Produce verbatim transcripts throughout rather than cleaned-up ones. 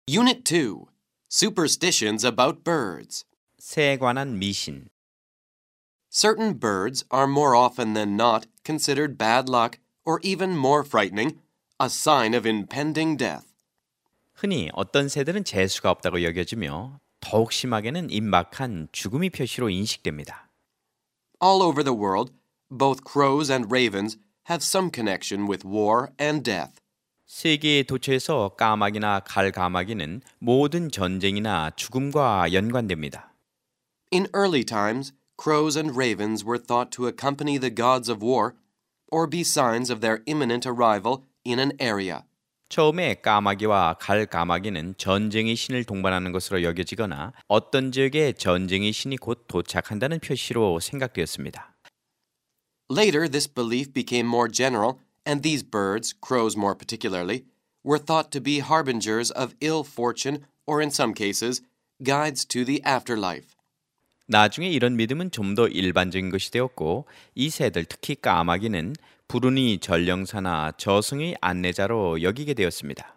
Unit two. Superstitions about birds. 새에 관한 미신. Certain birds are more often than not considered bad luck or even more frightening, a sign of impending death. 흔히 어떤 새들은 재수가 없다고 여겨지며 더욱 심하게는 임박한 죽음의 표시로 인식됩니다. All over the world, both crows and ravens have some connection with war and death. 세계의 도처에서 까마귀나 갈까마귀는 모든 전쟁이나 죽음과 연관됩니다. In early times, crows and ravens were thought to accompany the gods of war or be signs of their imminent arrival in an area. 처음에 까마귀와 갈까마귀는 전쟁의 신을 동반하는 것으로 여겨지거나 어떤 지역에 전쟁의 신이 곧 도착한다는 표시로 생각되었습니다. Later, this belief became more general, and these birds, crows more particularly, were thought to be harbingers of ill fortune or in some cases, guides to the afterlife. 나중에 이런 믿음은 좀 더 일반적인 것이 되었고 이 새들 특히 까마귀는 불운이 전령사나 저승의 안내자로 여기게 되었습니다.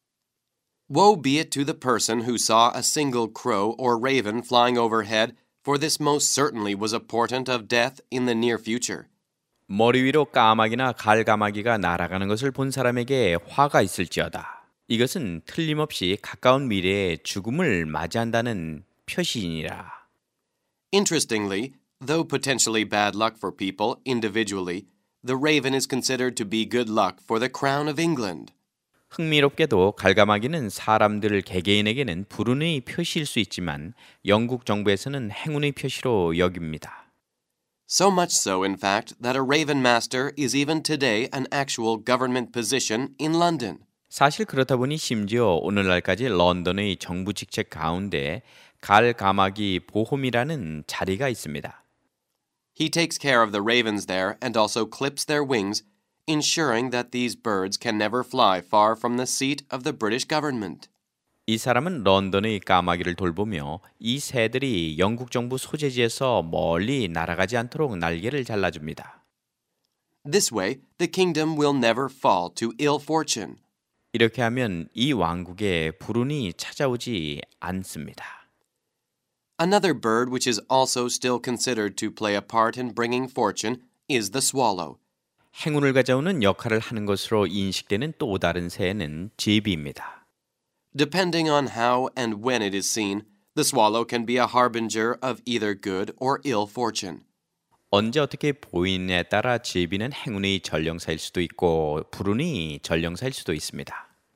Woe be it to the person who saw a single crow or raven flying overhead, for this most certainly was a portent of death in the near future. 머리 위로 까마귀나 갈까마귀가 날아가는 것을 본 사람에게 화가 있을지어다. 이것은 틀림없이 가까운 미래에 죽음을 맞이한다는 표시이니라. Interestingly, though potentially bad luck for people individually, the raven is considered to be good luck for the crown of England. 흥미롭게도 갈까마귀는 사람들 개개인에게는 불운의 표시일 수 있지만 영국 정부에서는 행운의 표시로 여깁니다. So much so, in fact, that a raven master is even today an actual government position in London. 사실 그렇다 보니 심지어 오늘날까지 런던의 정부 직책 가운데 갈까마귀 보홈이라는 자리가 있습니다. He takes care of the ravens there and also clips their wings, ensuring that these birds can never fly far from the seat of the British government. 이 사람은 런던의 까마귀를 돌보며 이 새들이 영국 정부 소재지에서 멀리 날아가지 않도록 날개를 잘라줍니다. This way, the kingdom will never fall to ill fortune. 이렇게 하면 이 왕국에 불운이 찾아오지 않습니다. Another bird which is also still considered to play a part in bringing fortune is the swallow. 행운을 가져오는 역할을 하는 것으로 인식되는 또 다른 새는 제비입니다. Depending on how and when it is seen, the swallow can be a harbinger of either good or ill fortune. 언제 어떻게 보이느냐에 따라 제비는 행운의 전령사일 수도 있고 불운의 전령사일 수도 있습니다.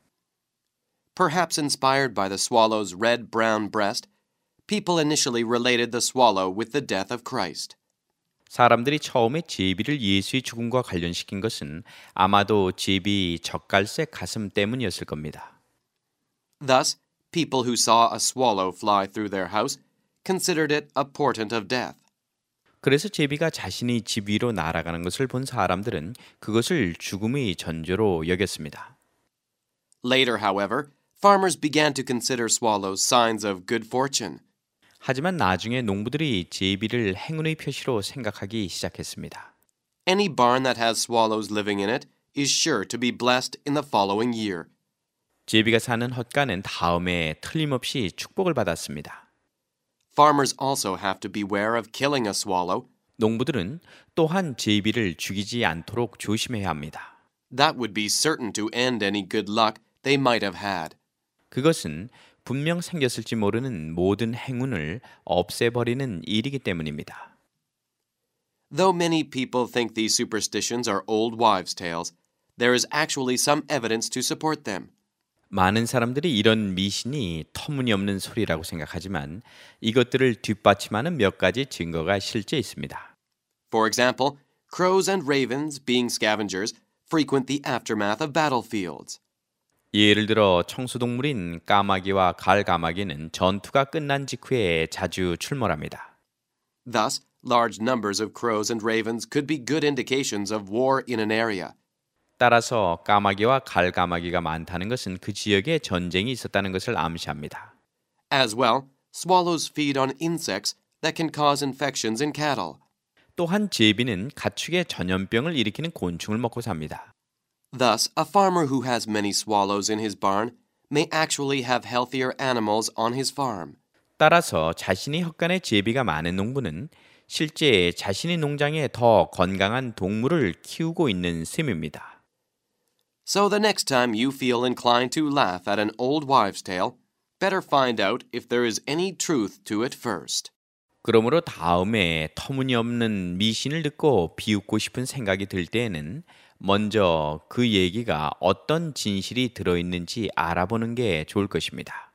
Perhaps inspired by the swallow's red-brown breast, people initially related the swallow with the death of Christ. 사람들이 처음에 제비를 예수의 죽음과 관련시킨 것은 아마도 제비 젓갈색 가슴 때문이었을 겁니다. Thus, people who saw a swallow fly through their house considered it a portent of death. 그래서 제비가 자신의 집 위로 날아가는 것을 본 사람들은 그것을 죽음의 전조로 여겼습니다. Later, however, farmers began to consider swallows signs of good fortune. 하지만 나중에 농부들이 제비를 행운의 표시로 생각하기 시작했습니다. Any barn that has swallows living in it is sure to be blessed in the following year. 제비가 사는 헛간은 다음에 틀림없이 축복을 받았습니다. Farmers also have to beware of killing a swallow. 농부들은 또한 제비를 죽이지 않도록 조심해야 합니다. That would be certain to end any good luck they might have had. 그것은 분명 생겼을지 모르는 모든 행운을 없애버리는 일이기 때문입니다. Though many people think these superstitions are old wives' tales, there is actually some evidence to support them. 많은 사람들이 이런 미신이 터무니없는 소리라고 생각하지만 이것들을 뒷받침하는 몇 가지 증거가 실제 있습니다. For example, crows and ravens, being scavengers, frequent the aftermath of battlefields. 예를 들어 청소동물인 까마귀와 갈까마귀는 전투가 끝난 직후에 자주 출몰합니다. Thus, large numbers of crows and ravens could be good indications of war in an area. 따라서 까마귀와 갈까마귀가 많다는 것은 그 지역에 전쟁이 있었다는 것을 암시합니다. As well, swallows feed on insects that can cause infections in cattle. 또한 제비는 가축에 전염병을 일으키는 곤충을 먹고 삽니다. Thus, a farmer who has many swallows in his barn may actually have healthier animals on his farm. 따라서 자신이 헛간에 제비가 많은 농부는 실제 자신의 농장에 더 건강한 동물을 키우고 있는 셈입니다. So the next time you feel inclined to laugh at an old wives' tale, better find out if there is any truth to it first. 그러므로 다음에 터무니없는 미신을 듣고 비웃고 싶은 생각이 들 때에는 먼저 그 얘기가 어떤 진실이 들어있는지 알아보는 게 좋을 것입니다.